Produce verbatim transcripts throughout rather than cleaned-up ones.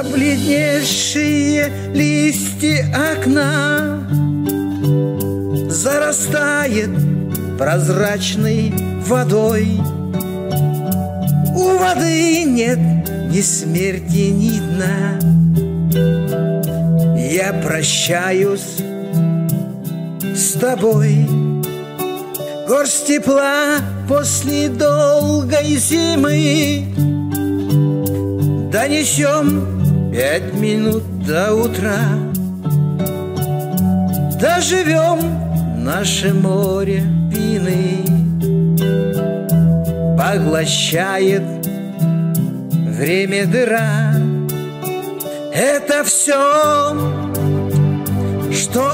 Побледневшие листья окна зарастает прозрачной водой. У воды нет ни смерти, ни дна. Я прощаюсь с тобой. Горсть тепла после долгой зимы. Донесем пять минут до утра. Доживем наше море вины. Поглощает время дыра. Это все, что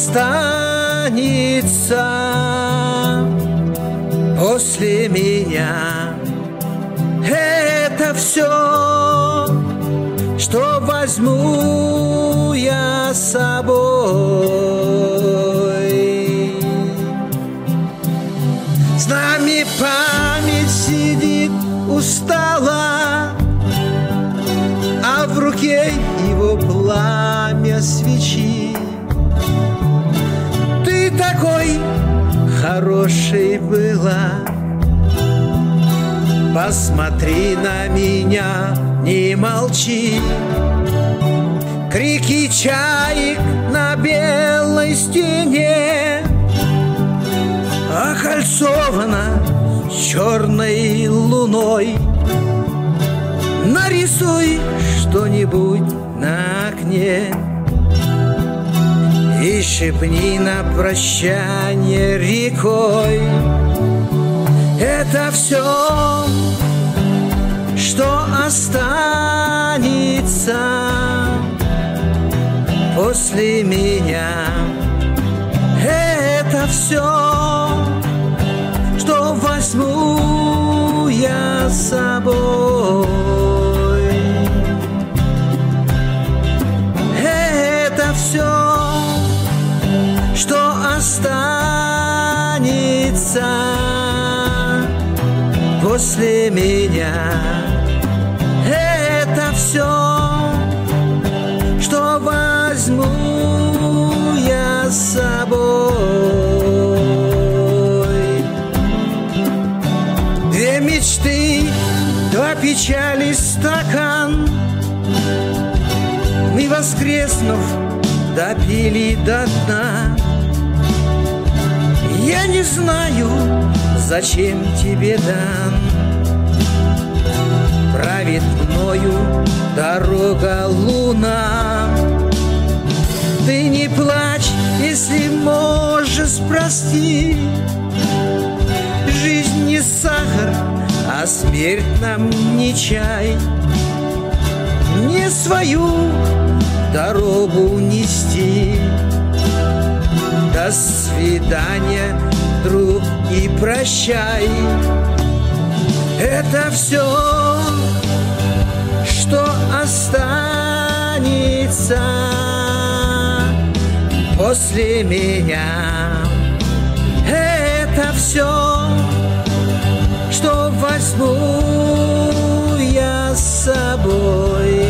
останется после меня. Это все, что возьму я с собой. С нами память сидит устала, а в руке его пламя свечи. Ты такой хорошей была. Посмотри на меня, не молчи. Крики чаек на белой стене окольцована черной луной. Нарисуй что-нибудь на окне и шепни на прощание рекой. Это все, что останется после меня. Это все, что возьму я с собой. Это все, что останется после меня. Это все, что возьму я с собой. Две мечты, два печали стакан. Мы, воскреснув, допили до дна. Я не знаю, зачем тебе дан. Правит мною дорога луна. Ты не плачь, если можешь простить. Жизнь не сахар, а смерть нам не чай. Не свою дорогу нести. До свидания, друг, и прощай. Это все, что останется после меня. Это все, что возьму я с собой.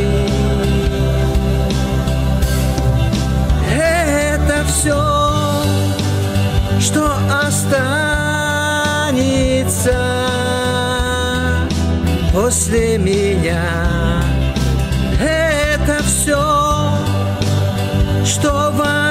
Это все, что останется после меня. Это все, что возьму